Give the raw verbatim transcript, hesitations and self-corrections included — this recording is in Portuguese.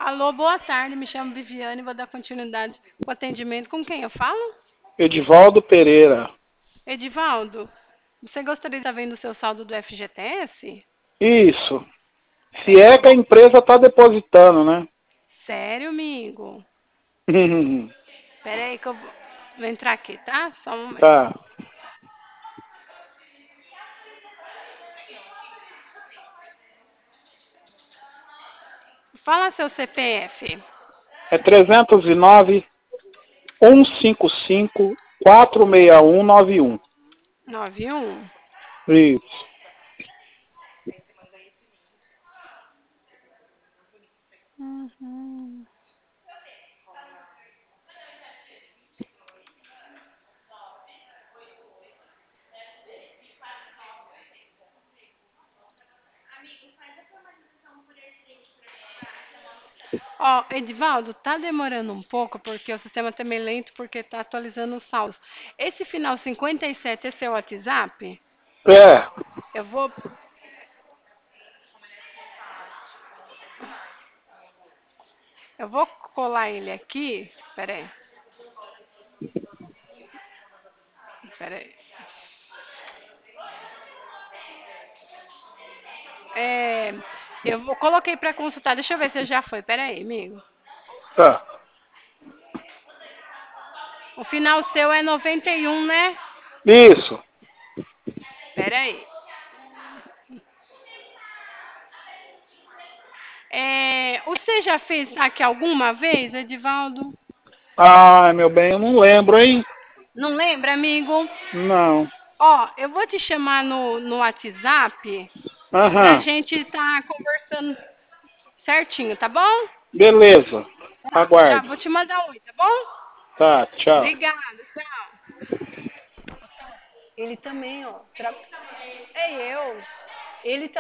Alô, boa tarde. Me chamo Viviane. Vou dar continuidade com o atendimento. Com quem eu falo? Edivaldo Pereira. Edivaldo, você gostaria de estar vendo o seu saldo do F G T S? Isso. Se É, é que a empresa está depositando, né? sério, amigo? Pera aí que eu vou vou entrar aqui, tá? Só um momento. Tá. Fala seu C P F. É trezentos e nove, cento e cinquenta e cinco, quatrocentos e sessenta e um noventa e um. Nove um. Isso. Uhum. Ó, Edivaldo, tá demorando um pouco porque o sistema tá meio lento porque tá atualizando os saldos. Esse final cinquenta e sete é seu WhatsApp? É. Eu vou eu vou colar ele aqui. Pera aí. Pera aí. É, eu vou, coloquei para consultar. Deixa eu ver se já foi. Pera aí, amigo. Tá. O final seu é noventa e um, né? Isso. Pera aí. É, você já fez saque alguma vez, Edivaldo? Ai, meu bem, eu não lembro, hein? Não lembra, amigo? Não. Ó, eu vou te chamar no, no WhatsApp pra Aham. gente tá conversando certinho, tá bom? Beleza. Tá, já Aguarde. vou te mandar um oi, tá bom? Tá, tchau. Obrigada, tchau. Ele também, ó. Tra... É eu. Ele